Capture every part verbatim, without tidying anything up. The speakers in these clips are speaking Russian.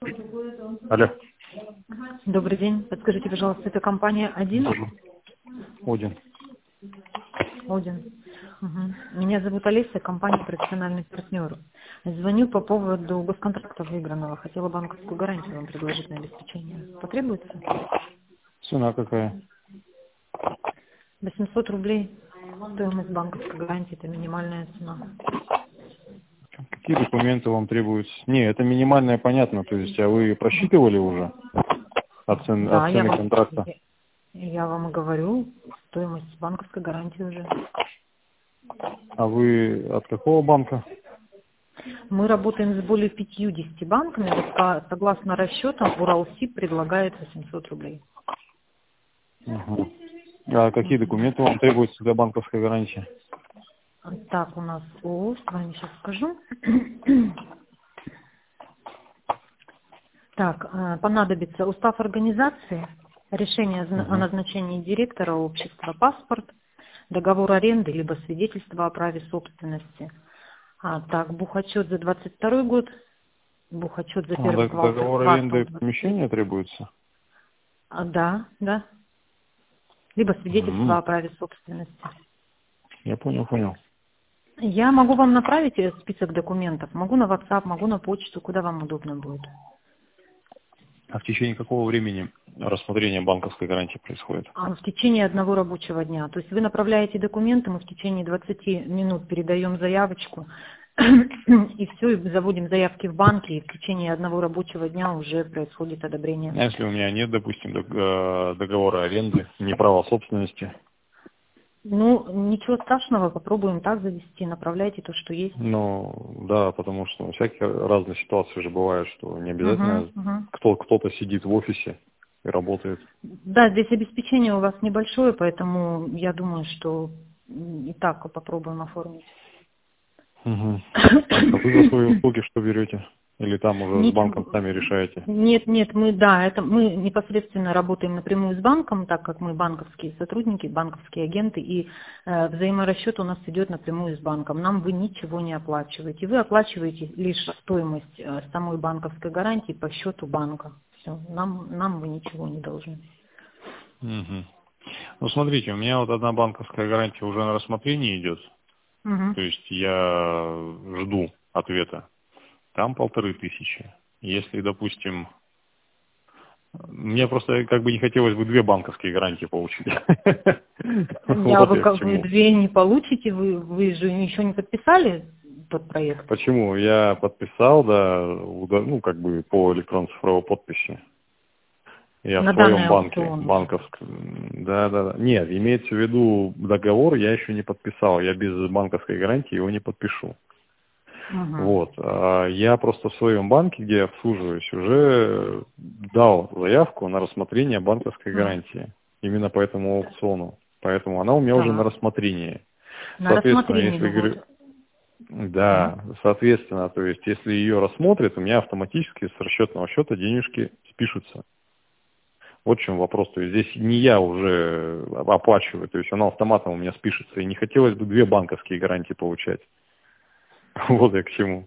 Алло. Добрый день. Подскажите, пожалуйста, это компания один? Один. Один. Угу. Меня зовут Олеся, компания «Профессиональный партнер». Звоню по поводу госконтракта выигранного. Хотела банковскую гарантию вам предложить на обеспечение. Потребуется? Цена какая? восемьсот рублей. Стоимость банковской гарантии – это минимальная цена. Какие документы вам требуются? Не, это минимальное, понятно. То есть, а вы просчитывали уже оцен... Да, я оцены вам, контракта? я вам и говорю, стоимость банковской гарантии уже. А вы от какого банка? Мы работаем с более пятьюдесятью банками. Вот по- согласно расчетам, Уралсиб предлагает восемьсот рублей. Угу. А какие документы вам требуются для банковской гарантии? Так, у нас, о, с вами сейчас скажу. Так, э, понадобится устав организации, решение о Угу. назначении директора общества, паспорт, договор аренды, либо свидетельство о праве собственности. А, так, бухотчет за двадцать второй год, бухотчет за А, первый дог- квартал. договор аренды помещения требуется? А, да, да. Либо свидетельство Угу. о праве собственности. Я понял, понял. Я могу вам направить э, список документов. Могу на WhatsApp, могу на почту, куда вам удобно будет. А в течение какого времени рассмотрение банковской гарантии происходит? А, В течение одного рабочего дня. То есть вы направляете документы, мы в течение двадцати минут передаем заявочку, и все, и заводим заявки в банке, и в течение одного рабочего дня уже происходит одобрение. А если у меня нет, допустим, дог- э, договора аренды, не права собственности? Ну, ничего страшного, попробуем так завести, направляйте то, что есть. Ну, да, потому что всякие разные ситуации же бывают, что не Угу, обязательно угу. кто, кто-то сидит в офисе и работает. Да, здесь обеспечение у вас небольшое, поэтому я думаю, что м, и так попробуем оформить. Угу. Так, а вы за свои услуги что берете? Или там уже с банком Ничего. сами решаете? Нет, нет, мы, да, это мы непосредственно работаем напрямую с банком, так как мы банковские сотрудники, банковские агенты, и э, взаиморасчет у нас идет напрямую с банком. Нам вы ничего не оплачиваете. Вы оплачиваете лишь стоимость э, самой банковской гарантии по счету банка. Все, нам, нам вы ничего не должны. Угу. Ну, смотрите, у меня вот одна банковская гарантия уже на рассмотрении идет. Угу. То есть я жду ответа. Там полторы тысячи. Если, допустим, мне просто как бы не хотелось бы две банковские гарантии получить. Я, Вот вы, я к как вы чему. две не получите, вы, вы же еще не подписали тот проект? Почему? Я подписал, да, уда- ну, как бы по электронной цифровой подписи. Я в На своем данный банке, аукцион уже. банковском, да, да, да. Нет, имеется в виду договор, я еще не подписал. Я без банковской гарантии его не подпишу. Угу. Вот. А я просто в своем банке, где я обслуживаюсь, уже дал заявку на рассмотрение банковской гарантии. Именно по этому аукциону. Поэтому она у меня уже на Так. рассмотрении. На Соответственно, рассмотрении, если ну говорю, вот. да, соответственно, то есть если ее рассмотрят, у меня автоматически с расчетного счета денежки спишутся. Вот в чем вопрос. То есть здесь не я уже оплачиваю, то есть она автоматом у меня спишется. И не хотелось бы две банковские гарантии получать. Вот я к чему.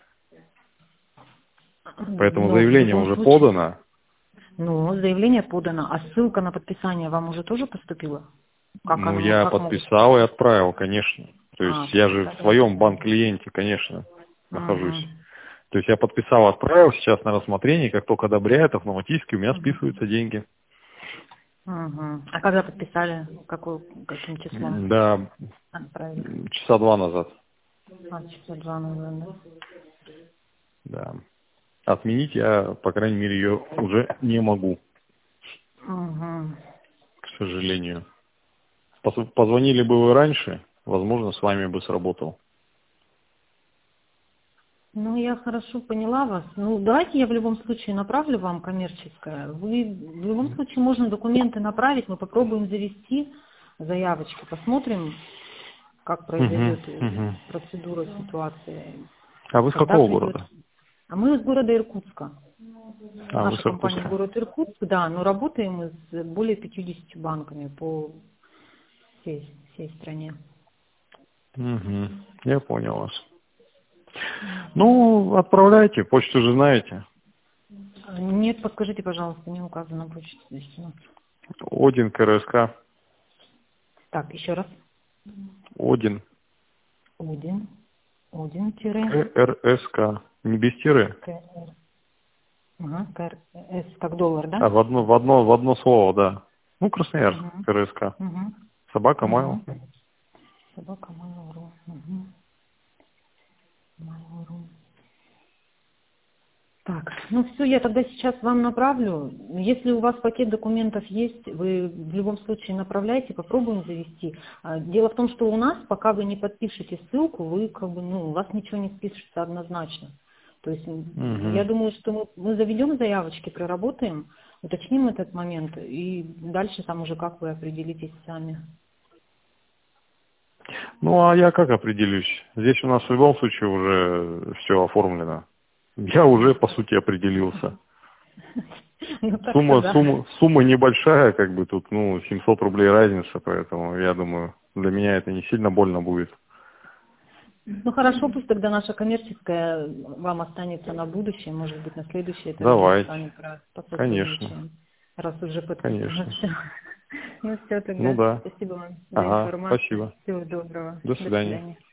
Поэтому Но в заявление любом уже случае, подано. ну, заявление подано, а ссылка на подписание вам уже тоже поступила? Как Ну, оно, я как может? подписал и отправил, конечно. То есть А, я же в подписали. своем банк-клиенте, конечно, нахожусь. Угу. То есть я подписал, отправил сейчас на рассмотрение, как только одобряют, автоматически у меня Угу. списываются деньги. Угу. А когда подписали? Какой, каким числом Да, отправили? часа два назад. А, часа два назад, да? Да. Отменить я, по крайней мере, ее уже не могу, Угу. к сожалению. Пос- Позвонили бы вы раньше, возможно, с вами бы сработал. Ну, я хорошо поняла вас. Ну, давайте я в любом случае направлю вам коммерческое. Вы, в любом случае можно документы направить, мы попробуем завести заявочку, посмотрим, как Угу, произойдет э, угу. процедура, ситуация, А вы с когда какого придет. города? А мы из города Иркутска. А, вы Наша с компания Иркутска. город Иркутск, да, но работаем мы с более пятьюдесятью банками по всей, всей стране. Угу. Я понял вас. Ну, отправляйте, почту же знаете. Нет, подскажите, пожалуйста, не указано почта здесь у нас. Один КРСК. Так, еще раз. Один. Один. Один тире. КРСК. Не без тире. КР. Ага, КРС, как доллар, да? А, в одно, в одно, в одно слово, да. Ну, Красноярск, Угу. КРСК. Угу. Собака Угу. Майл. Собака Mail.ru. Угу. Mail.ru. Так, ну все, я тогда сейчас вам направлю. Если у вас пакет документов есть, вы в любом случае направляйте, попробуем завести. А, Дело в том, что у нас, пока вы не подпишете ссылку, вы как бы, ну, у вас ничего не спишется однозначно. То есть м, я Угу. думаю, что мы, мы заведем заявочки, проработаем, уточним этот момент, и дальше там уже как вы определитесь сами. Ну, а я как определюсь? Здесь у нас в любом случае уже все оформлено. Я уже, по сути, определился. Ну так-то Сумма, да. сумма, сумма небольшая, как бы тут, ну, семьсот рублей разница, поэтому я думаю, для меня это не сильно больно будет. Ну хорошо, пусть тогда наша коммерческая вам останется на будущее, может быть, на следующий этап мы с Давайте. вами про- Конечно. посотрудничаем, раз уже подписано Конечно. все. Ну все Ну тогда. да. Спасибо вам за Ага, информацию. спасибо. Всего доброго. До До свидания. свидания.